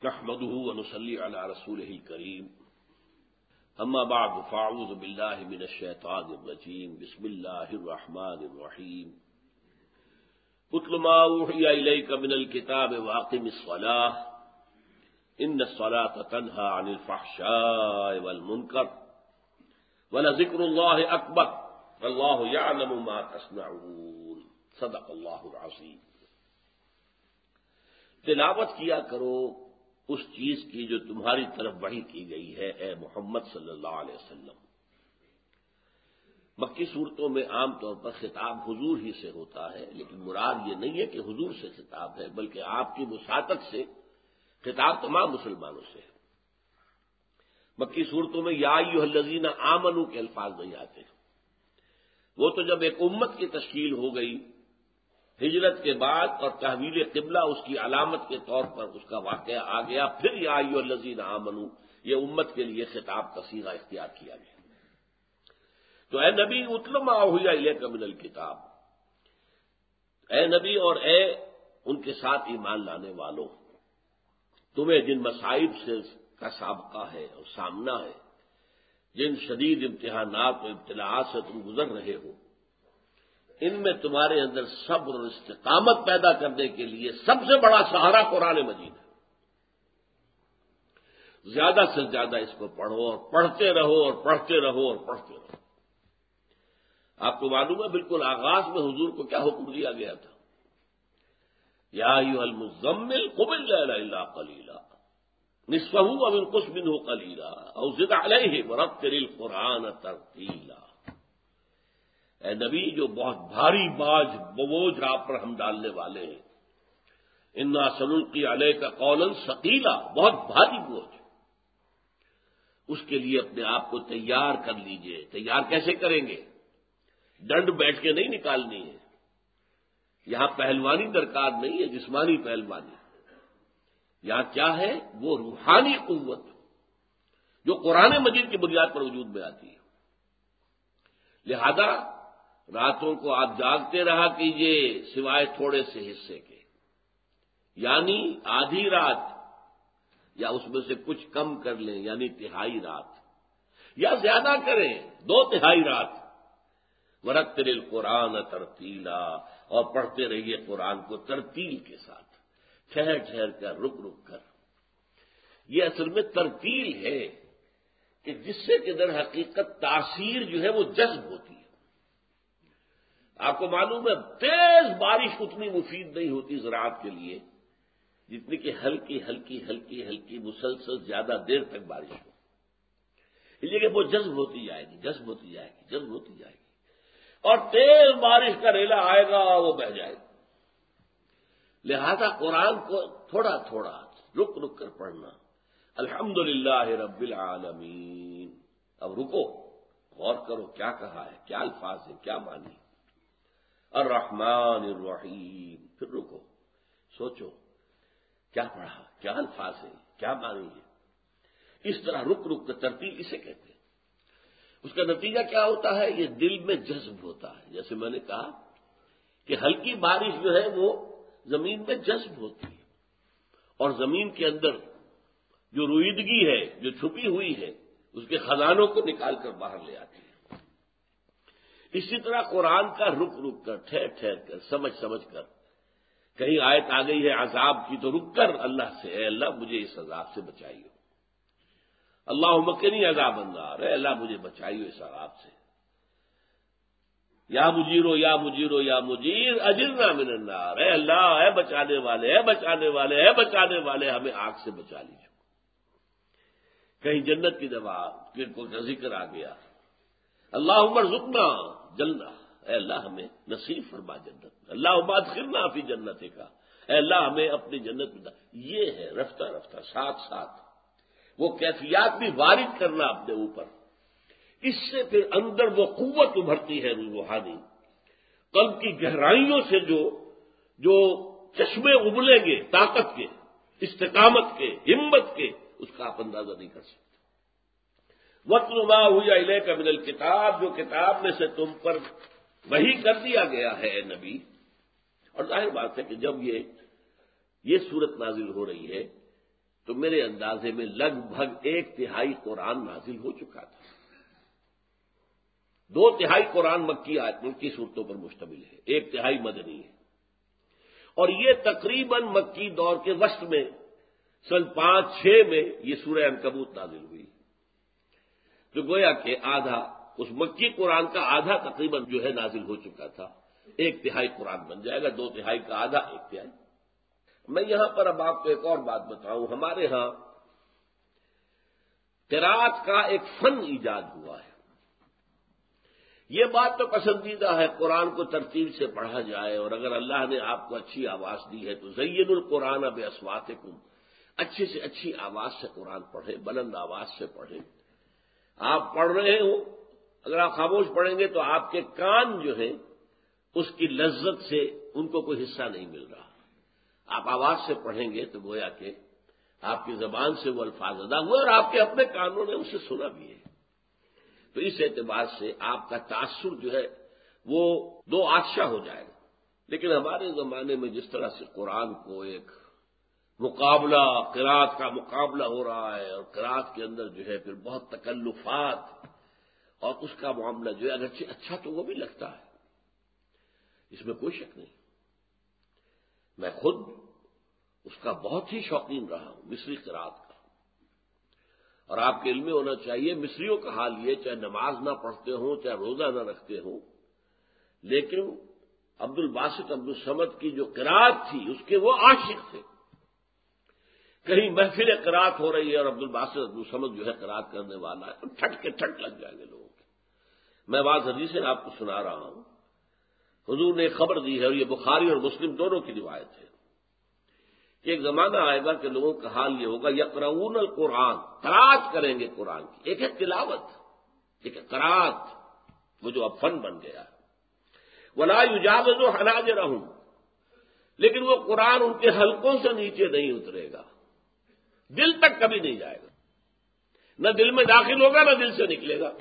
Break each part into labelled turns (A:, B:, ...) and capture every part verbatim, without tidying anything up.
A: نحمده ونصلي على رسوله الكريم اما بعد فاعوذ بالله من الشيطان الرجيم بسم الله الرحمن الرحيم اتل ما اوحي اليك من الكتاب واقم الصلاة ان الصلاة تنهى عن الفحشاء والمنكر ولذكر الله اکبر والله يعلم ما تصنعون صدق اللہ العظیم۔ تلاوت کیا کرو اس چیز کی جو تمہاری طرف وحی کی گئی ہے اے محمد صلی اللہ علیہ وسلم۔ مکی صورتوں میں عام طور پر خطاب حضور ہی سے ہوتا ہے، لیکن مراد یہ نہیں ہے کہ حضور سے خطاب ہے، بلکہ آپ کی وساطت سے خطاب تمام مسلمانوں سے ہے۔ مکی صورتوں میں یا ایھا الذین آمنوا کے الفاظ نہیں آتے، وہ تو جب ایک امت کی تشکیل ہو گئی ہجرت کے بعد اور تحویل قبلہ اس کی علامت کے طور پر اس کا واقعہ آ گیا، پھر یا ایھا الذین آمنوا یہ امت کے لیے خطاب کا صیغہ اختیار کیا گیا۔ تو اے نبی اتل ما اوحی الیک من الکتاب، اے نبی اور اے ان کے ساتھ ایمان لانے والوں، تمہیں جن مصائب سے کا سابقہ ہے اور سامنا ہے، جن شدید امتحانات و ابتلاءات سے تم گزر رہے ہو، ان میں تمہارے اندر صبر اور استقامت پیدا کرنے کے لیے سب سے بڑا سہارا قرآن مجید ہے۔ زیادہ سے زیادہ اس کو پڑھو اور پڑھتے رہو اور پڑھتے رہو اور پڑھتے رہو۔ آپ کو معلوم ہے بالکل آغاز میں حضور کو کیا حکم دیا گیا تھا؟ یا ایھا المزمل قم اللیل الا قلیلا نصفہ او انقص منہ قلیلا او زد علیہ ورتل القرآن ترتیلا۔ اے نبی جو بہت بھاری باج بوجھ آپ پر ہم ڈالنے والے ہیں، انا سنلقی علیک قولا ثقیلا، بہت بھاری بوجھ، اس کے لیے اپنے آپ کو تیار کر لیجئے۔ تیار کیسے کریں گے؟ ڈنڈ بیٹھ کے نہیں نکالنی ہے، یہاں پہلوانی درکار نہیں ہے، جسمانی پہلوانی، یہاں کیا ہے؟ وہ روحانی قوت جو قرآن مجید کی بنیاد پر وجود میں آتی ہے۔ لہذا راتوں کو آپ جاگتے رہا کیجئے سوائے تھوڑے سے حصے کے، یعنی آدھی رات یا اس میں سے کچھ کم کر لیں، یعنی تہائی رات، یا زیادہ کریں دو تہائی رات۔ ورتل القرآن ترتیلا، اور پڑھتے رہیے قرآن کو ترتیل کے ساتھ، ٹھہر ٹھہر کر، رک رک کر۔ یہ اصل میں ترتیل ہے کہ جس سے کہ در حقیقت تاثیر جو ہے وہ جذب ہوتی ہے۔ آپ کو معلوم ہے تیز بارش اتنی مفید نہیں ہوتی زراعت کے لیے جتنی کہ ہلکی ہلکی ہلکی ہلکی مسلسل زیادہ دیر تک بارش ہو، اس لیے کہ وہ جذب ہوتی جائے گی، جذب ہوتی جائے گی، جذب ہوتی جائے گی، اور تیز بارش کا ریلا آئے گا وہ بہہ جائے گا۔ لہذا قرآن کو تھوڑا تھوڑا رک رک کر پڑھنا۔ الحمدللہ رب العالمین، اب رکو، غور کرو کیا کہا ہے، کیا الفاظ ہیں، کیا معنی۔ الرحمن الرحیم، پھر رکو، سوچو کیا پڑھا، کیا الفاظ ہیں، کیا معنی ہے۔ اس طرح رک رک کر ترتیل اسے کہتے ہیں۔ اس کا نتیجہ کیا ہوتا ہے؟ یہ دل میں جذب ہوتا ہے۔ جیسے میں نے کہا کہ ہلکی بارش جو ہے وہ زمین میں جذب ہوتی ہے، اور زمین کے اندر جو رویدگی ہے، جو چھپی ہوئی ہے، اس کے خزانوں کو نکال کر باہر لے آتی ہے۔ اسی طرح قرآن کا رک رک کر، ٹھہر ٹھہر کر، سمجھ سمجھ کر، کہیں آیت آ گئی ہے عذاب کی تو رک کر اللہ سے، اے اللہ مجھے اس عذاب سے بچائیے، اللہم قنی عذاب النار، اے اللہ مجھے بچائیے اس عذاب سے، یا مجیرو یا مجیرو یا مجیر اجرنا من النار، اے اللہ، اے بچانے والے، اے بچانے والے، اے بچانے والے، ہمیں آگ سے بچا لیجیے۔ کہیں جنت کی دعا کا ذکر آ گیا، اللہم ارزقنا جنہ، اے اللہ ہمیں نصیب فرما جنت، اللہم ادخلنا فی جنتک، اے اللہ ہمیں اپنی جنت میں۔ یہ ہے رفتہ رفتہ ساتھ ساتھ وہ کیفیات بھی وارد کرنا اپنے اوپر، اس سے پھر اندر وہ قوت ابھرتی ہے روحانی، قلب کی گہرائیوں سے جو جو چشمے ابلیں گے طاقت کے، استقامت کے، ہمت کے، اس کا آپ اندازہ نہیں کر سکتے۔ وَاتْلُ مَا أُوحِيَ إِلَيْكَ مِنَ الْكِتَابِ، جو کتاب میں سے تم پر وحی کر دیا گیا ہے اے نبی۔ اور ظاہر بات ہے کہ جب یہ یہ صورت نازل ہو رہی ہے تو تو میرے اندازے میں لگ بھگ ایک تہائی قرآن نازل ہو چکا تھا. دو تہائی قرآن مکی آیتوں کی صورتوں پر مشتمل ہے، ایک تہائی مدنی ہے. اور یہ تقریباً مکی دور کے وسط میں سن پانچ چھ میں یہ سورہ عنکبوت نازل ہوئی. تو گویا کہ آدھا اس مکی قرآن کا آدھا تقریباً جو ہے نازل ہو چکا تھا. ایک تہائی قرآن بن جائے گا، دو تہائی کا آدھا ایک تہائی. میں یہاں پر اب آپ کو ایک اور بات بتاؤں. ہمارے ہاں قرأت کا ایک فن ایجاد ہوا ہے. یہ بات تو پسندیدہ ہے قرآن کو ترتیب سے پڑھا جائے، اور اگر اللہ نے آپ کو اچھی آواز دی ہے تو زین القرآن باصواتکم، اچھی سے اچھی آواز سے قرآن پڑھیں، بلند آواز سے پڑھیں. آپ پڑھ رہے ہو، اگر آپ خاموش پڑھیں گے تو آپ کے کان جو ہیں اس کی لذت سے ان کو کوئی حصہ نہیں مل رہا. آپ آواز سے پڑھیں گے تو گویا کہ آپ کی زبان سے وہ الفاظ ادا ہوئے اور آپ کے اپنے کانوں نے اسے سنا بھی ہے. تو اس اعتبار سے آپ کا تاثر جو ہے وہ دو آشا ہو جائے گا. لیکن ہمارے زمانے میں جس طرح سے قرآن کو ایک مقابلہ، قرأت کا مقابلہ ہو رہا ہے، اور قرأت کے اندر جو ہے پھر بہت تکلفات اور اس کا معاملہ جو ہے اگرچہ اچھا تو وہ بھی لگتا ہے، اس میں کوئی شک نہیں. میں خود اس کا بہت ہی شوقین رہا ہوں، مصری قرأت کا. اور آپ کے علم میں ہونا چاہیے مصریوں کا حال یہ، چاہے نماز نہ پڑھتے ہوں، چاہے روزہ نہ رکھتے ہوں، لیکن عبد الباسط عبد الصمد کی جو قرأت تھی اس کے وہ عاشق تھے. کہیں محفل قرأت ہو رہی ہے اور عبد الباسط عبد الصمد جو ہے قرأت کرنے والا ہے تو ٹھٹ کے ٹھٹ لگ جائیں گے لوگوں کے. میں بعض حدیثیں آپ کو سنا رہا ہوں. حضور نے خبر دی ہے، اور یہ بخاری اور مسلم دونوں کی روایت ہے، کہ ایک زمانہ آئے گا کہ لوگوں کا حال یہ ہوگا یقرؤون القرآن، قرأت کریں گے قرآن کی. ایک ہے تلاوت، ایک ہے قرأت، وہ جو اب فن بن گیا. ولا یجاوز حناجرہم، لیکن وہ قرآن ان کے حلقوں سے نیچے نہیں اترے گا، دل تک کبھی نہیں جائے گا، نہ دل میں داخل ہوگا نہ دل سے نکلے گا.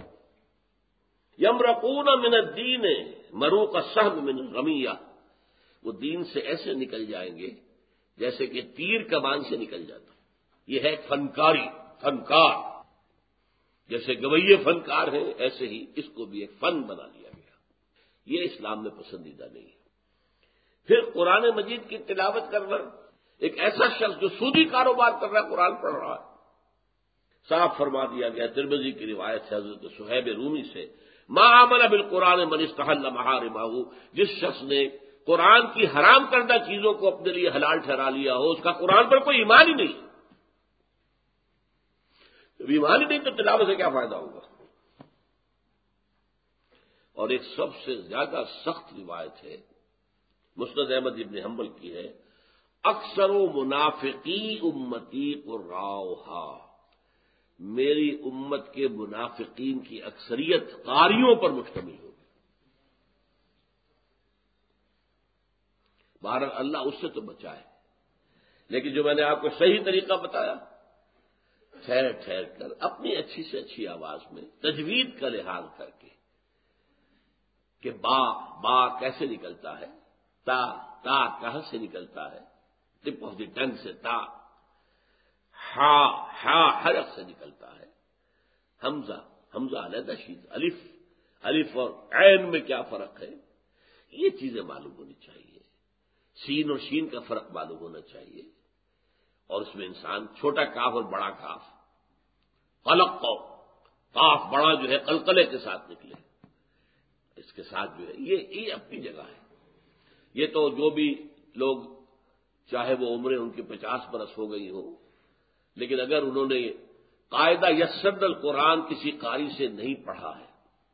A: یمرقون من الدین مروق السهم من الرمیہ، وہ دین سے ایسے نکل جائیں گے جیسے کہ تیر کمان سے نکل جاتا. یہ ہے فنکاری، فنکار. جیسے گویے فنکار ہیں ایسے ہی اس کو بھی ایک فن بنا لیا گیا. یہ اسلام میں پسندیدہ نہیں ہے. پھر قرآن مجید کی تلاوت کرنا، ایک ایسا شخص جو سودی کاروبار کر رہا ہے قرآن پڑھ رہا ہے. صاف فرما دیا گیا ترمذی کی روایت ہے حضرت صہیب رومی سے، ما آمن بالقرآن من استحل محارمہ، جس شخص نے قرآن کی حرام کردہ چیزوں کو اپنے لیے حلال ٹھہرا لیا ہو، اس کا قرآن پر کوئی ایمان ہی نہیں. جب ایمان ہی نہیں تو تلاوت سے کیا فائدہ ہوگا. اور ایک سب سے زیادہ سخت روایت ہے، مسند احمد ابن حنبل کی ہے، اکثر و منافقی امتی قراؤہا، میری امت کے منافقین کی اکثریت قاریوں پر مشتمل ہوگی. بہرحال اللہ اس سے تو بچائے، لیکن جو میں نے آپ کو صحیح طریقہ بتایا، ٹھہر ٹھہر کر اپنی اچھی سے اچھی آواز میں تجوید کا لحاظ کر کے کہ با با کیسے نکلتا ہے، تا تا کہاں سے نکلتا ہے، ٹپ آف دی ٹنگ سے تا، ہا ہا حرف سے نکلتا ہے، حمزہ حمزہ علیحدہ شید، الف الف اور عین میں کیا فرق ہے، یہ چیزیں معلوم ہونی چاہیے. سین اور شین کا فرق معلوم ہونا چاہیے. اور اس میں انسان چھوٹا کاف اور بڑا کاف، قلق قو، کاف بڑا جو ہے قلقلے کے ساتھ نکلے، اس کے ساتھ جو ہے یہ یہ اپنی جگہ ہے. یہ تو جو بھی لوگ چاہے وہ عمریں ان کی پچاس برس ہو گئی ہو، لیکن اگر انہوں نے قاعدہ یسرد القرآن کسی قاری سے نہیں پڑھا ہے،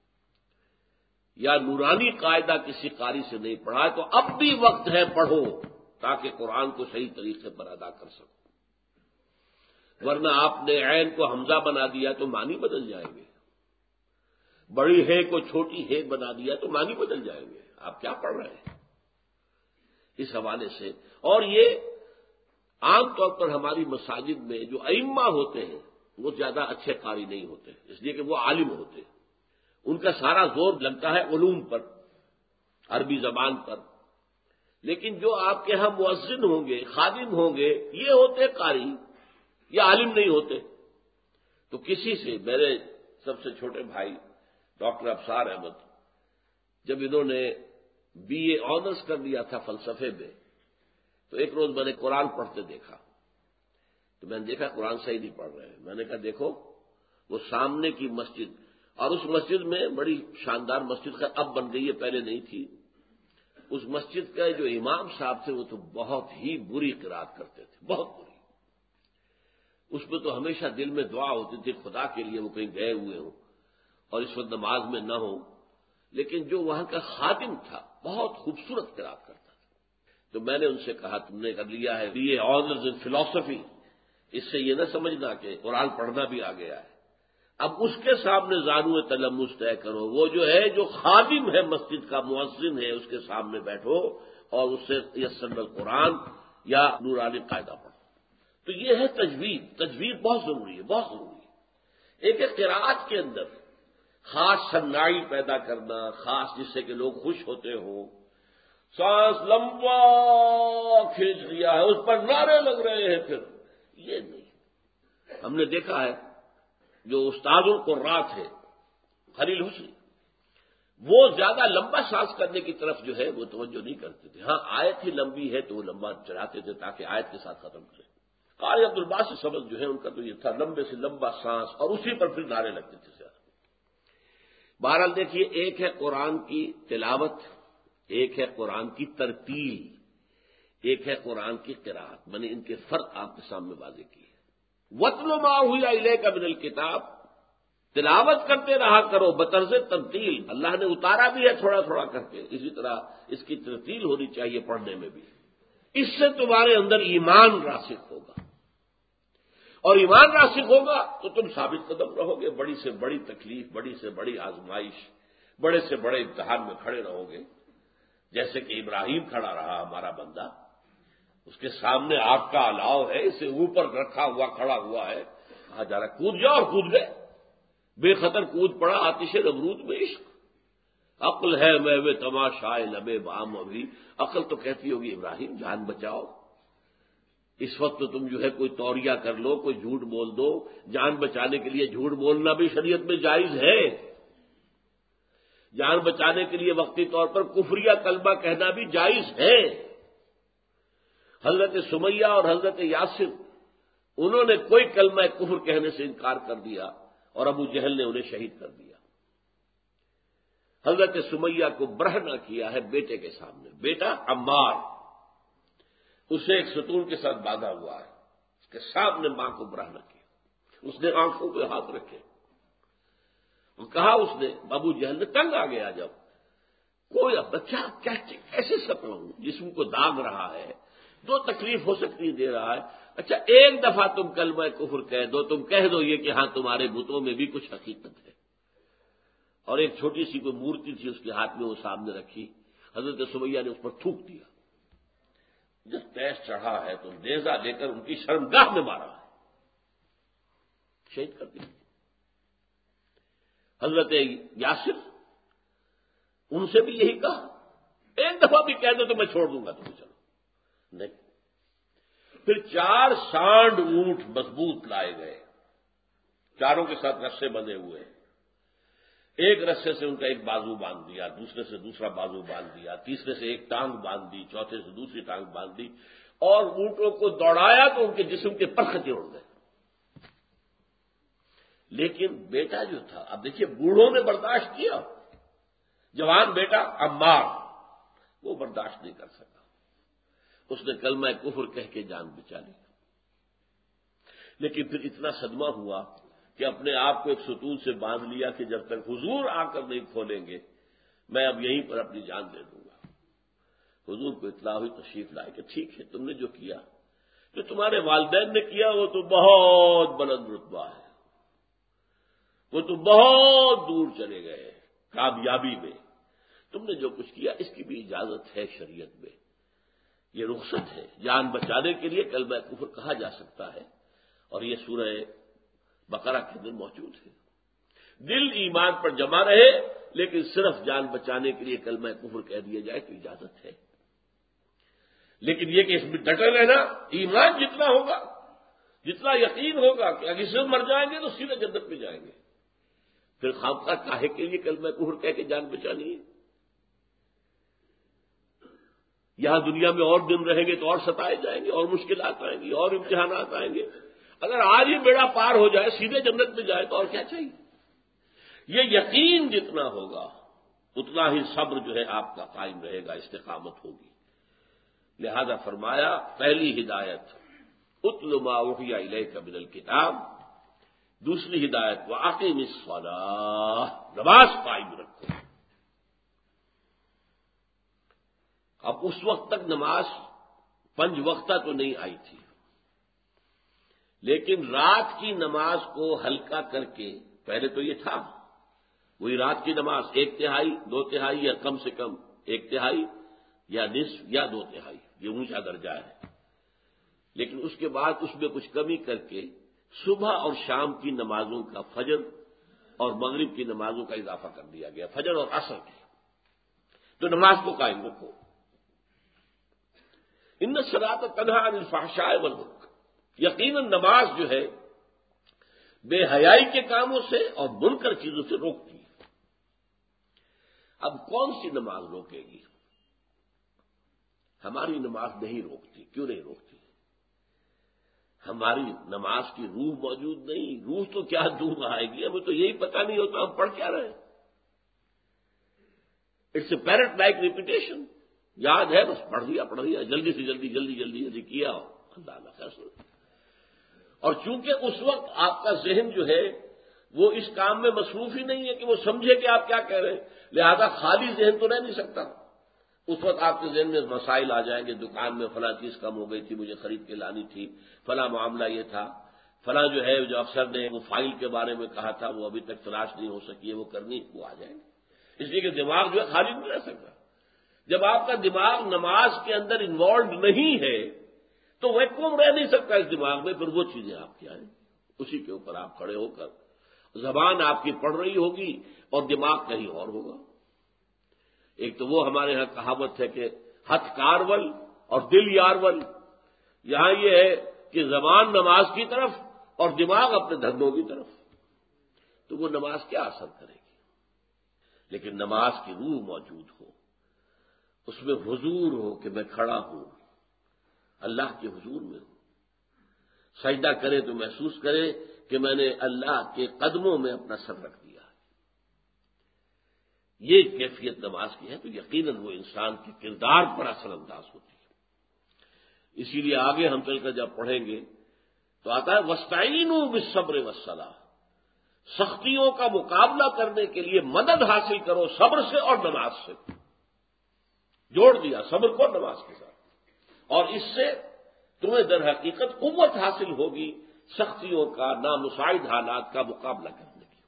A: یا نورانی قاعدہ کسی قاری سے نہیں پڑھا ہے، تو اب بھی وقت ہے پڑھو، تاکہ قرآن کو صحیح طریقے پر ادا کر سکو. ورنہ آپ نے عین کو حمزہ بنا دیا تو معنی بدل جائیں گے، بڑی ہے کو چھوٹی ہے بنا دیا تو معنی بدل جائیں گے. آپ کیا پڑھ رہے ہیں اس حوالے سے. اور یہ عام طور پر ہماری مساجد میں جو ائمہ ہوتے ہیں وہ زیادہ اچھے قاری نہیں ہوتے، اس لیے کہ وہ عالم ہوتے ہیں، ان کا سارا زور لگتا ہے علوم پر، عربی زبان پر. لیکن جو آپ کے ہاں مؤذن ہوں گے، خادم ہوں گے، یہ ہوتے قاری. یا عالم نہیں ہوتے. تو کسی سے میرے سب سے چھوٹے بھائی ڈاکٹر ابصار احمد، جب انہوں نے بی اے آنرس کر لیا تھا فلسفے میں، تو ایک روز میں نے قرآن پڑھتے دیکھا. تو میں نے دیکھا قرآن صحیح نہیں پڑھ رہے ہیں. میں نے کہا دیکھو وہ سامنے کی مسجد، اور اس مسجد میں بڑی شاندار مسجد خیر اب بن گئی ہے، پہلے نہیں تھی. اس مسجد کے جو امام صاحب تھے وہ تو بہت ہی بری قرات کرتے تھے، بہت بری. اس میں تو ہمیشہ دل میں دعا ہوتی تھی خدا کے لیے وہ کہیں گئے ہوئے ہوں اور اس وقت نماز میں نہ ہو. لیکن جو وہاں کا خادم تھا بہت خوبصورت قرات کرتا تھا. تو میں نے ان سے کہا تم نے کر لیا ہے بی اے آنرز ان فلسفی، اس سے یہ نہ سمجھنا کہ قرآن پڑھنا بھی آ گیا ہے. اب اس کے سامنے زانو تلمس طے کرو. وہ جو ہے جو خادم ہے مسجد کا، مؤذن ہے، اس کے سامنے بیٹھو اور اس سے یسر القرآن یا نورانی قاعدہ پڑھو. تو یہ ہے تجوید. تجوید بہت ضروری ہے، بہت ضروری ہے. ایک ایک قرات کے اندر خاص صنائی پیدا کرنا، خاص جس سے کہ لوگ خوش ہوتے ہوں. سانس لمبا کھینچ لیا ہے، اس پر نعرے لگ رہے ہیں، پھر یہ نہیں. ہم نے دیکھا ہے جو استاد القراء تھے خلیل حسنی، وہ زیادہ لمبا سانس کرنے کی طرف جو ہے وہ توجہ نہیں کرتے تھے. ہاں آیت ہی لمبی ہے تو وہ لمبا چلاتے تھے تاکہ آیت کے ساتھ ختم کریں. قاری عبد الباسط سبق جو ہے ان کا تو یہ تھا لمبے سے لمبا سانس، اور اسی پر پھر نعرے لگتے تھے زیادہ. بہرحال دیکھیے، ایک ہے قرآن کی تلاوت، ایک ہے قرآن کی ترتیل، ایک ہے قرآن کی قرات. میں نے ان کے فرق آپ کے سامنے واضح کی ہے. وَاتْلُ مَا أُوحِیَ إِلَیْکَ مِنَ الْکِتَابِ، تلاوت کرتے رہا کرو بطرز ترتیل. اللہ نے اتارا بھی ہے تھوڑا تھوڑا کر کے، اسی طرح اس کی ترتیل ہونی چاہیے پڑھنے میں بھی. اس سے تمہارے اندر ایمان راسخ ہوگا، اور ایمان راسخ ہوگا تو تم ثابت قدم رہو گے. بڑی سے بڑی تکلیف، بڑی سے بڑی آزمائش، بڑے سے بڑے امتحان میں کھڑے رہو گے. جیسے کہ ابراہیم کھڑا رہا ہمارا بندہ، اس کے سامنے آگ کا الاؤ ہے، اسے اوپر رکھا ہوا کھڑا ہوا ہے، کہا جا رہا کود جاؤ، اور کود گئے، بے خطر کود پڑا آتش نمرود میں. عشق عقل ہے میں تماشائے لبے بام ابھی. عقل تو کہتی ہوگی ابراہیم جان بچاؤ، اس وقت تو تم جو ہے کوئی توریہ کر لو، کوئی جھوٹ بول دو. جان بچانے کے لیے جھوٹ بولنا بھی شریعت میں جائز ہے. جان بچانے کے لیے وقتی طور پر کفریہ کلمہ کہنا بھی جائز ہے. حضرت سمیہ اور حضرت یاسر، انہوں نے کوئی کلمہ کفر کہنے سے انکار کر دیا اور ابو جہل نے انہیں شہید کر دیا. حضرت سمیہ کو برہنہ کیا ہے بیٹے کے سامنے. بیٹا عمار، اسے ایک ستون کے ساتھ باندھا ہوا ہے، اس کے سامنے ماں کو برہنہ کیا. اس نے آنکھوں پہ ہاتھ رکھے اور کہا، اس نے ابو جہل نے تنگ آ گیا جب کوئی بچہ کیسے سکڑوں، جسم کو داغ رہا ہے، دو تکلیف ہو سکتی دے رہا ہے. اچھا ایک دفعہ تم کلمہ کفر کہہ دو، تم کہہ دو یہ کہ ہاں تمہارے بتوں میں بھی کچھ حقیقت ہے. اور ایک چھوٹی سی کوئی مورتی تھی اس کے ہاتھ میں وہ سامنے رکھی. حضرت سمیہ نے اس پر تھوک دیا. جب تیز چڑھا ہے تو نیزہ لے کر ان کی شرمگاہ میں مارا ہے، شہید کر دیا. حضرت یاسر، ان سے بھی یہی کہا، ایک دفعہ بھی کہہ دو تو میں چھوڑ دوں گا تمہیں. چلو نہیں. پھر چار سانڈ اونٹ مضبوط لائے گئے، چاروں کے ساتھ رسے بندھے ہوئے. ایک رسے سے ان کا ایک بازو باندھ دیا، دوسرے سے دوسرا بازو باندھ دیا، تیسرے سے ایک ٹانگ باندھ دی، چوتھے سے دوسری ٹانگ باندھ دی، اور اونٹوں کو دوڑایا تو ان کے جسم کے پرخچے اڑ گئے. لیکن بیٹا جو تھا، اب دیکھیے بوڑھوں نے برداشت کیا، جوان بیٹا عمار وہ برداشت نہیں کر سکا. اس نے کلمہ کفر کہہ کے جان بچا لی. لیکن پھر اتنا صدمہ ہوا کہ اپنے آپ کو ایک ستون سے باندھ لیا کہ جب تک حضور آ کر نہیں کھولیں گے میں اب یہیں پر اپنی جان دے دوں گا. حضور کو اطلاع ہوئی، تشریف لائے کہ ٹھیک ہے تم نے جو کیا، جو تمہارے والدین نے کیا وہ تو بہت بلند رتبہ ہے، وہ تو بہت دور چلے گئے کامیابی میں. تم نے جو کچھ کیا اس کی بھی اجازت ہے شریعت میں، یہ رخصت ہے. جان بچانے کے لیے کلمہ کفر کہا جا سکتا ہے، اور یہ سورہ بقرہ کے اندر موجود ہے. دل ایمان پر جمع رہے لیکن صرف جان بچانے کے لیے کلمہ کفر کہہ دیا جائے تو اجازت ہے. لیکن یہ کہ اس میں ڈٹے رہنا، ایمان جتنا ہوگا، جتنا یقین ہوگا کہ اگر اس سے مر جائیں گے تو سیدھے جنت میں جائیں گے، پھر خامخواہ کاہے کے لیے کلمہ کفر کہہ کے جان بچانی ہے؟ یہاں دنیا میں اور دن رہیں گے تو اور ستائے جائیں گے، اور مشکلات آئیں گی، اور امتحانات آئیں گے۔ اگر آج ہی بیڑا پار ہو جائے، سیدھے جنت میں جائے تو اور کیا چاہیے؟ یہ یقین جتنا ہوگا اتنا ہی صبر جو ہے آپ کا قائم رہے گا، استقامت ہوگی۔ لہذا فرمایا پہلی ہدایت اتل ما اوحی الیک من الکتاب، دوسری ہدایت واقیم الصلاۃ، نماز قائم رکھو۔ اب اس وقت تک نماز پنج وقتہ تو نہیں آئی تھی، لیکن رات کی نماز کو ہلکا کر کے، پہلے تو یہ تھا وہی رات کی نماز ایک تہائی، دو تہائی یا کم سے کم ایک تہائی یا نصف یا دو تہائی، یہ اونچا درجہ ہے، لیکن اس کے بعد اس میں کچھ کمی کر کے صبح اور شام کی نمازوں کا، فجر اور مغرب کی نمازوں کا اضافہ کر دیا گیا، فجر اور عصر کی، تو نماز کو قائم رکھو۔ ان الصلاۃ تنہی عن الفحشاء والمنکر، یقیناً نماز جو ہے بے حیائی کے کاموں سے اور منکر چیزوں سے روکتی ہے۔ اب کون سی نماز روکے گی؟ ہماری نماز نہیں روکتی۔ کیوں نہیں روکتی؟ ہماری نماز کی روح موجود نہیں۔ روح تو کیا دور آئے گی، ہمیں تو یہی پتہ نہیں ہوتا ہم پڑھ کیا رہے۔ It's a parrot like repetition, یاد ہے بس پڑھ دیا پڑھ دیا جلدی سے جلدی جلدی جلدی جلدی کیا ہو، اللہ کا فیصلہ۔ اور چونکہ اس وقت آپ کا ذہن جو ہے وہ اس کام میں مصروف ہی نہیں ہے کہ وہ سمجھے کہ آپ کیا کہہ رہے ہیں، لہذا خالی ذہن تو رہ نہیں سکتا۔ اس وقت آپ کے ذہن میں مسائل آ جائیں گے، دکان میں فلاں چیز کم ہو گئی تھی، مجھے خرید کے لانی تھی، فلاں معاملہ یہ تھا، فلاں جو ہے جو افسر نے وہ فائل کے بارے میں کہا تھا وہ ابھی تک تلاش نہیں ہو سکی ہے، وہ کرنی، وہ آ جائیں گے۔ اس لیے کہ دماغ جو ہے خالی نہیں رہ سکتا۔ جب آپ کا دماغ نماز کے اندر انوالوڈ نہیں ہے تو ویکیوم رہ نہیں سکتا اس دماغ میں، پھر وہ چیزیں آپ کی آئیں، اسی کے اوپر آپ کھڑے ہو کر زبان آپ کی پڑھ رہی ہوگی اور دماغ کہیں اور ہوگا۔ ایک تو وہ ہمارے ہاں کہاوت ہے کہ ہتھ کارول اور دل یارول، یہاں یہ ہے کہ زبان نماز کی طرف اور دماغ اپنے دھندوں کی طرف، تو وہ نماز کیا اثر کرے گی؟ لیکن نماز کی روح موجود ہو، اس میں حضور ہو کہ میں کھڑا ہوں، اللہ کے حضور میں ہوں، سجدہ کرے تو محسوس کرے کہ میں نے اللہ کے قدموں میں اپنا سر رکھ دیا، یہ کیفیت نماز کی ہے، تو یقیناً وہ انسان کے کردار پر اثر انداز ہوتی ہے۔ اسی لیے آگے ہم چل کر جب پڑھیں گے تو آتا ہے وَاسْتَعِینُوا بِالصَّبْرِ وَالصَّلَاةِ، سختیوں کا مقابلہ کرنے کے لیے مدد حاصل کرو صبر سے اور نماز سے، جوڑ دیا صبر کو نماز کے ساتھ، اور اس سے تمہیں در حقیقت قوت حاصل ہوگی سختیوں کا، نامساعد حالات کا مقابلہ کرنے کی۔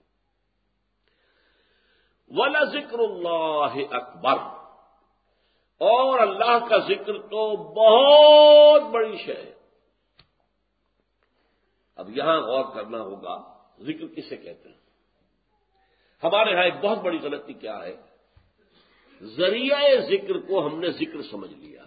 A: وَلَذِكْرُ اللَّهِ أَكْبَرُ، اور اللہ کا ذکر تو بہت بڑی شے ہے۔ اب یہاں غور کرنا ہوگا ذکر کسے کہتے ہیں۔ ہمارے ہاں ایک بہت بڑی غلطی کیا ہے، ذریعہ ذکر کو ہم نے ذکر سمجھ لیا ہے۔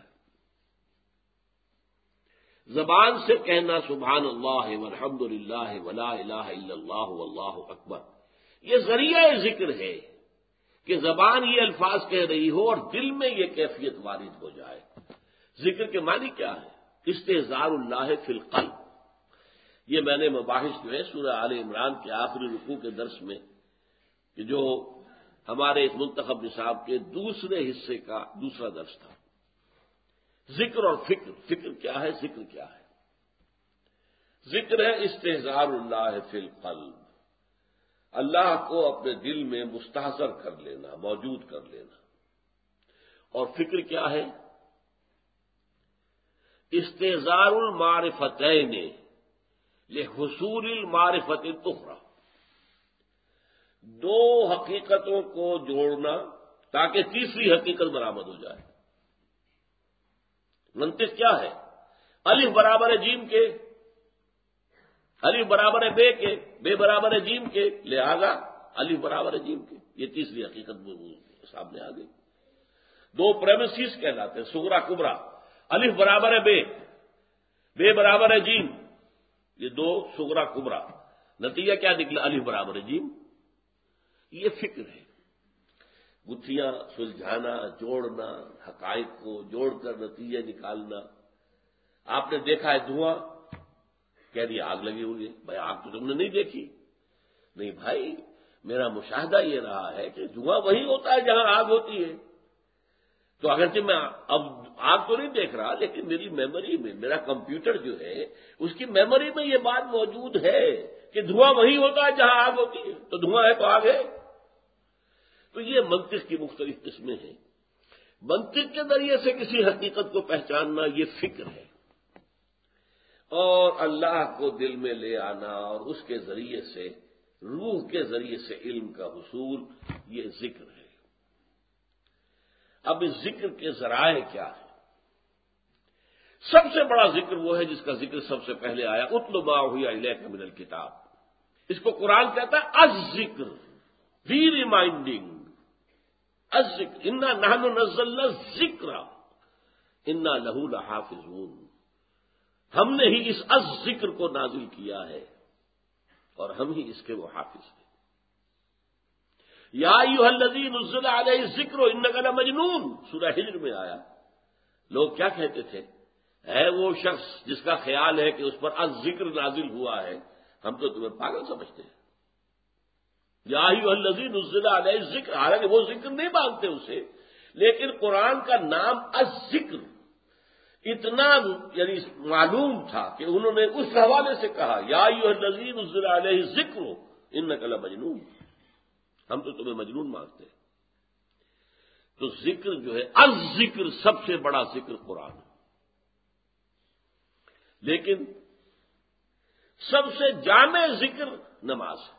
A: زبان سے کہنا سبحان اللہ والحمد للہ ولا الہ الا اللہ واللہ اکبر، یہ ذریعہ ذکر ہے کہ زبان یہ الفاظ کہہ رہی ہو اور دل میں یہ کیفیت وارد ہو جائے۔ ذکر کے معنی کیا ہے؟ استحضار اللہ فی القلب۔ یہ میں نے مباحث جو ہے سورہ آل عمران کے آخری رکوع کے درس میں، کہ جو ہمارے اس منتخب نصاب کے دوسرے حصے کا دوسرا درس تھا، ذکر اور فکر، فکر کیا ہے، ذکر کیا ہے؟ ذکر ہے استحضار اللہ فی القلب، اللہ کو اپنے دل میں مستحضر کر لینا، موجود کر لینا۔ اور فکر کیا ہے؟ استحضار المعرفتین لحصول المعرفت الاخری، دو حقیقتوں کو جوڑنا تاکہ تیسری حقیقت برآمد ہو جائے۔ منطق کیا ہے؟ الف برابر ہے جیم کے، الف برابر ہے بے کے، بے برابر ہے جیم کے، لہذا الف برابر ہے جیم کے، یہ تیسری حقیقت سامنے آ گئی۔ دو پریمیسز کہلاتے ہیں، صغرا کبرا، الف برابر ہے بے، بے برابر ہے جیم، یہ دو صغرا کبرا، نتیجہ کیا نکلا؟ الف برابر جیم۔ یہ فکر ہے، گتھیاں سلجھانا، جوڑنا، حقائق کو جوڑ کر نتیجہ نکالنا۔ آپ نے دیکھا ہے دھواں، کہہ دیا آگ لگی ہوئی ہے۔ بھائی آگ تو تم نے نہیں دیکھی۔ نہیں بھائی، میرا مشاہدہ یہ رہا ہے کہ دھواں وہی ہوتا ہے جہاں آگ ہوتی ہے۔ تو اگرچہ میں اب آگ تو نہیں دیکھ رہا، لیکن میری میموری میں، میرا کمپیوٹر جو ہے اس کی میموری میں یہ بات موجود ہے کہ دھواں وہی ہوتا ہے جہاں آگ ہوتی ہے، تو دھواں ہے تو آگ ہے۔ تو یہ منطق کی مختلف قسمیں ہیں۔ منطق کے ذریعے سے کسی حقیقت کو پہچاننا یہ فکر ہے، اور اللہ کو دل میں لے آنا اور اس کے ذریعے سے، روح کے ذریعے سے علم کا حصول، یہ ذکر ہے۔ اب اس ذکر کے ذرائع کیا ہیں؟ سب سے بڑا ذکر وہ ہے جس کا ذکر سب سے پہلے آیا، اتل ما اوحی الیک من الکتاب۔ اس کو قرآن کہتا ہے الذکر، ری ریمائنڈنگ، الذکر، انا نحن نزلنا الذکر انا لہ لحافظون۔ ہم نے ہی اس الذکر کو نازل کیا ہے اور ہم ہی اس کے وہ حافظ ہیں۔ یا ایھا الذی نزل علیہ الذکر انک لمجنون، سورہ ہجر میں آیا۔ لوگ کیا کہتے تھے؟ ہے وہ شخص جس کا خیال ہے کہ اس پر الذکر نازل ہوا ہے، ہم تو تمہیں پاگل سمجھتے ہیں۔ یا ایھا الذی نزل علیہ الذکر، حالانکہ وہ ذکر نہیں مانتے اسے، لیکن قرآن کا نام الذکر اتنا یعنی معلوم تھا کہ انہوں نے اس حوالے سے کہا یا ایھا الذی نزل علیہ الذکر انک لمجنون، ہم تو تمہیں مجنون مانتے ہیں۔ تو ذکر جو ہے، الذکر سب سے بڑا ذکر قرآن ہے۔ لیکن سب سے جامع ذکر نماز ہے۔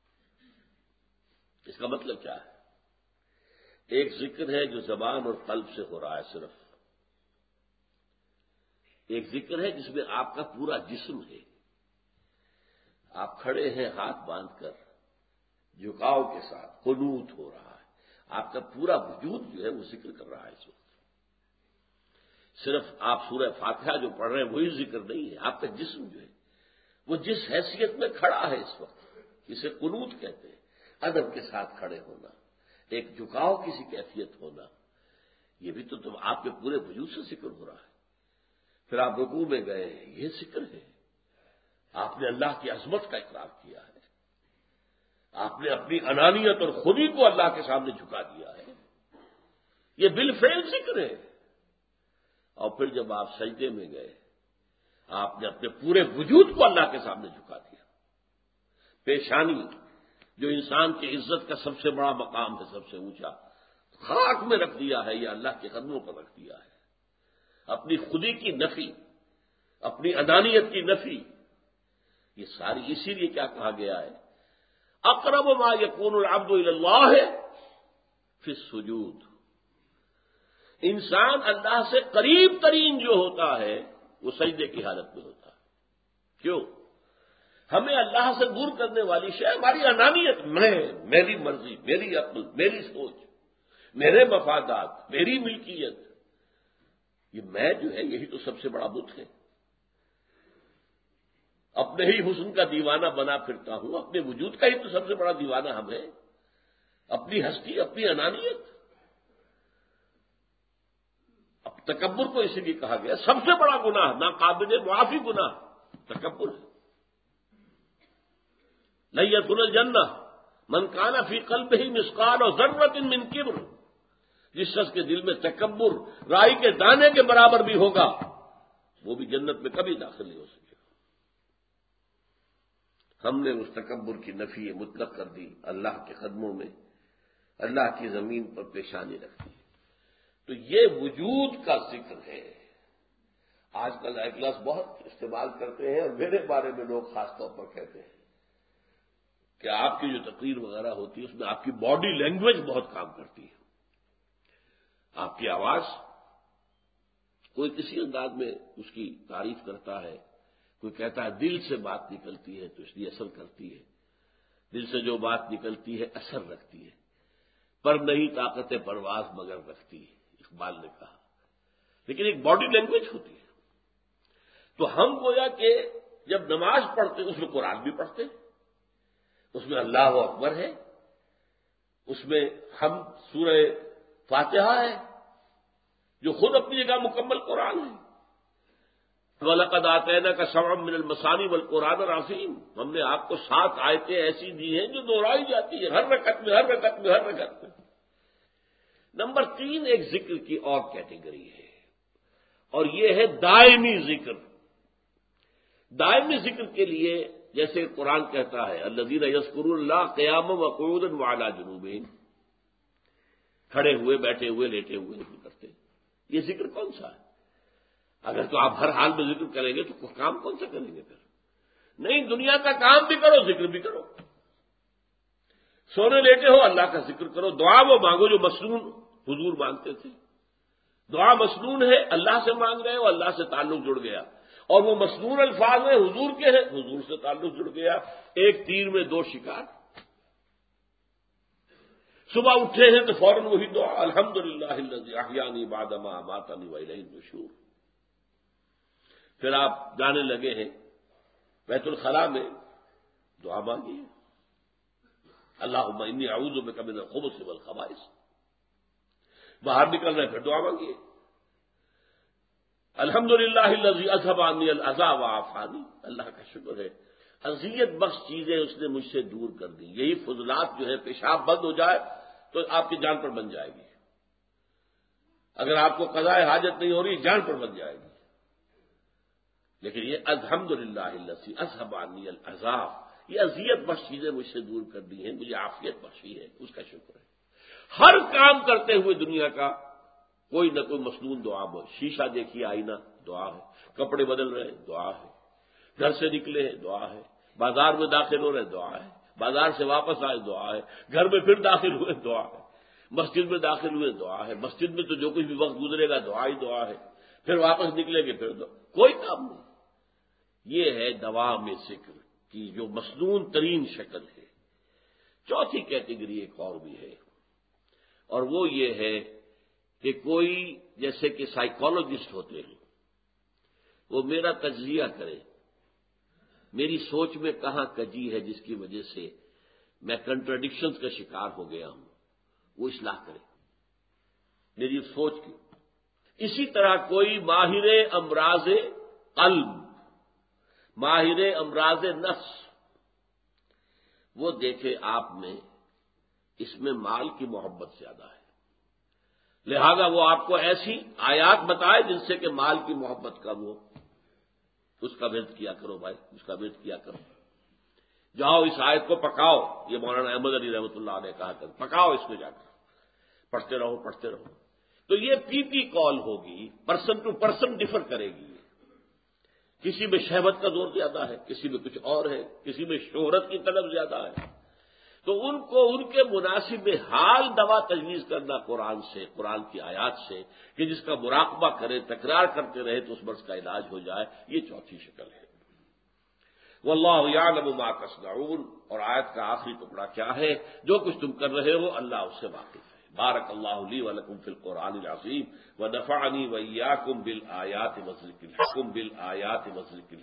A: اس کا مطلب کیا ہے؟ ایک ذکر ہے جو زبان اور قلب سے ہو رہا ہے صرف، ایک ذکر ہے جس میں آپ کا پورا جسم ہے، آپ کھڑے ہیں ہاتھ باندھ کر جھکاؤ کے ساتھ، قنوت ہو رہا ہے، آپ کا پورا وجود جو ہے وہ ذکر کر رہا ہے اس وقت۔ صرف آپ سورہ فاتحہ جو پڑھ رہے ہیں وہی ذکر نہیں ہے، آپ کا جسم جو ہے وہ جس حیثیت میں کھڑا ہے اس وقت، اسے قنوت کہتے ہیں۔ ادب کے ساتھ کھڑے ہونا، ایک جھکاؤ کسی کیفیت ہونا، یہ بھی تو تم آپ کے پورے وجود سے ذکر ہو رہا ہے۔ پھر آپ رکوع میں گئے، یہ ذکر ہے، آپ نے اللہ کی عظمت کا اقرار کیا ہے، آپ نے اپنی انانیت اور خودی کو اللہ کے سامنے جھکا دیا ہے، یہ بالفعل ذکر ہے۔ اور پھر جب آپ سجدے میں گئے، آپ نے اپنے پورے وجود کو اللہ کے سامنے جھکا دیا۔ پیشانی جو انسان کی عزت کا سب سے بڑا مقام ہے، سب سے اونچا، خاک میں رکھ دیا ہے یا اللہ کے قدموں پر رکھ دیا ہے۔ اپنی خودی کی نفی، اپنی انانیت کی نفی، یہ ساری اسی لیے کیا کہا گیا ہے، اقرب ما یکون العبد الی اللہ فی السجود۔ انسان اللہ سے قریب ترین جو ہوتا ہے وہ سجدے کی حالت میں ہوتا ہے۔ کیوں؟ ہمیں اللہ سے دور کرنے والی شے ہماری انانیت، میں، میری مرضی، میری عقل، میری سوچ، میرے مفادات، میری ملکیت، یہ میں جو ہے یہی تو سب سے بڑا بت ہے۔ اپنے ہی حسن کا دیوانہ بنا پھرتا ہوں، اپنے وجود کا ہی تو سب سے بڑا دیوانہ ہم ہے، اپنی ہستی، اپنی انانیت۔ اب تکبر کو اسی لیے کہا گیا سب سے بڑا گناہ، ناقابل معافی گناہ تکبر ہے۔ لن يدخل الجنہ من کان فی قلبہ مثقال ذرۃ من کبر، جس شخص کے دل میں تکبر رائی کے دانے کے برابر بھی ہوگا وہ بھی جنت میں کبھی داخل نہیں ہو سکے۔ ہم نے اس تکبر کی نفی مطلق کر دی، اللہ کے قدموں میں، اللہ کی زمین پر پیشانی رکھ دی۔ تو یہ وجود کا ذکر ہے۔ آج کل ایک لفظ بہت استعمال کرتے ہیں، اور میرے بارے میں لوگ خاص طور پر کہتے ہیں کہ آپ کی جو تقریر وغیرہ ہوتی ہے اس میں آپ کی باڈی لینگویج بہت کام کرتی ہے، آپ کی آواز، کوئی کسی انداز میں اس کی تعریف کرتا ہے، کوئی کہتا ہے دل سے بات نکلتی ہے تو اس لیے اثر کرتی ہے، دل سے جو بات نکلتی ہے اثر رکھتی ہے، پر نہیں طاقت پرواز مگر رکھتی ہے، اقبال نے کہا۔ لیکن ایک باڈی لینگویج ہوتی ہے۔ تو ہم گویا کہ جب نماز پڑھتے اس میں قرآن بھی پڑھتے، اس میں اللہ اکبر ہے، اس میں ہم سورہ فاتحہ ہے جو خود اپنی جگہ مکمل قرآن ہے۔ وَلَقَدْ آتَيْنَاكَ سَبْعًا مِّنَ الْمَثَانِي وَالْقُرْآنَ الْعَظِيمَ، ہم نے آپ کو سات آیتیں ایسی دی ہیں جو دہرائی جاتی ہیں ہر رکعت میں ہر رکعت میں ہر رکعت میں۔ نمبر تین، ایک ذکر کی اور کیٹیگری ہے، اور یہ ہے دائمی ذکر۔ دائمی ذکر کے لیے جیسے قرآن کہتا ہے الذین یذکرون اللہ قیاما وقعودا وعلی جنوبہم، کھڑے ہوئے، بیٹھے ہوئے، لیٹے ہوئے ذکر کرتے، یہ ذکر کون سا ہے؟ اگر تو آپ ہر حال میں ذکر کریں گے تو کام کون سا کریں گے پھر؟ نہیں، دنیا کا کام بھی کرو، ذکر بھی کرو، سونے لیٹے ہو اللہ کا ذکر کرو، دعا وہ مانگو جو مسنون حضور مانگتے تھے۔ دعا مسنون ہے، اللہ سے مانگ رہے ہو، اللہ سے تعلق جڑ گیا، اور وہ مسنون الفاظ ہیں حضور کے ہیں، حضور سے تعلق جڑ گیا، ایک تیر میں دو شکار۔ صبح اٹھے ہیں تو فوراً وہی دعا الحمدللہ الذی احیانی بعد ما اماتنی والیہ النشور۔ پھر آپ جانے لگے ہیں بیت الخلاء میں، دعا مانگیے اللہم انی اعوذ بک من الخبث والخبائث۔ باہر نکل رہے پھر دعا مانگیے الحمدللہ الذی اذھب عنی الاذی وعافانی، اللہ کا شکر ہے اذیت بخش چیزیں اس نے مجھ سے دور کر دی۔ یہی فضلات جو ہے، پیشاب بند ہو جائے تو آپ کی جان پر بن جائے گی، اگر آپ کو قضاء حاجت نہیں ہو رہی جان پر بن جائے گی، لیکن یہ الحمدللہ الذی اذھب عنی الاذی، یہ اذیت بخش چیزیں مجھ سے دور کر دی ہیں، مجھے عافیت بخشی ہے، اس کا شکر ہے۔ ہر کام کرتے ہوئے دنیا کا کوئی نہ کوئی مسنون دعا ہو، شیشہ دیکھیے آئینہ دعا ہے، کپڑے بدل رہے دعا ہے، گھر سے نکلے دعا ہے، بازار میں داخل ہو رہے دعا ہے، بازار سے واپس آئے دعا ہے، گھر میں پھر داخل ہوئے دعا ہے، مسجد میں داخل ہوئے دعا ہے، مسجد میں تو جو کچھ بھی وقت گزرے گا دعا ہی دعا ہے، پھر واپس نکلیں گے پھر دعا، کوئی کام نہیں۔ یہ ہے دوام ذکر کی جو مسنون ترین شکل ہے۔ چوتھی کیٹیگری ایک اور بھی ہے، اور وہ یہ ہے کہ کوئی جیسے کہ سائیکالوجسٹ ہوتے ہیں، وہ میرا تجزیہ کرے، میری سوچ میں کہاں کجی ہے جس کی وجہ سے میں کنٹراڈکشنز کا شکار ہو گیا ہوں، وہ اصلاح کرے میری سوچ کی۔ اسی طرح کوئی ماہر امراض قلب، ماہر امراض نفس، وہ دیکھے آپ میں اس میں مال کی محبت زیادہ ہے، لہذا وہ آپ کو ایسی آیات بتائے جن سے کہ مال کی محبت کم ہو، اس کا ورد کیا کرو بھائی، اس کا ورد کیا کرو، جاؤ اس آیت کو پکاؤ، یہ مولانا احمد علی رحمۃ اللہ نے کہا کر پکاؤ اس کو، جا کر پڑھتے رہو پڑھتے رہو۔ تو یہ پی پی کال ہوگی، پرسن ٹو پرسن ڈفر کرے گی، کسی میں شہوت کا زور زیادہ ہے، کسی میں کچھ اور ہے، کسی میں شہرت کی طلب زیادہ ہے، تو ان کو ان کے مناسب حال دوا تجویز کرنا قرآن سے، قرآن کی آیات سے، کہ جس کا مراقبہ کرے، تکرار کرتے رہے تو اس مرض کا علاج ہو جائے، یہ چوتھی شکل ہے۔ واللہ یعلم ما تصنعون، اور آیت کا آخری ٹکڑا کیا ہے؟ جو کچھ تم کر رہے ہو اللہ اس سے واقف ہے۔ بارک اللہ لی ولکم فی القرآن العظیم ونفعنی وإیاکم بالآیات وذکر الحکم بالآیات وذکر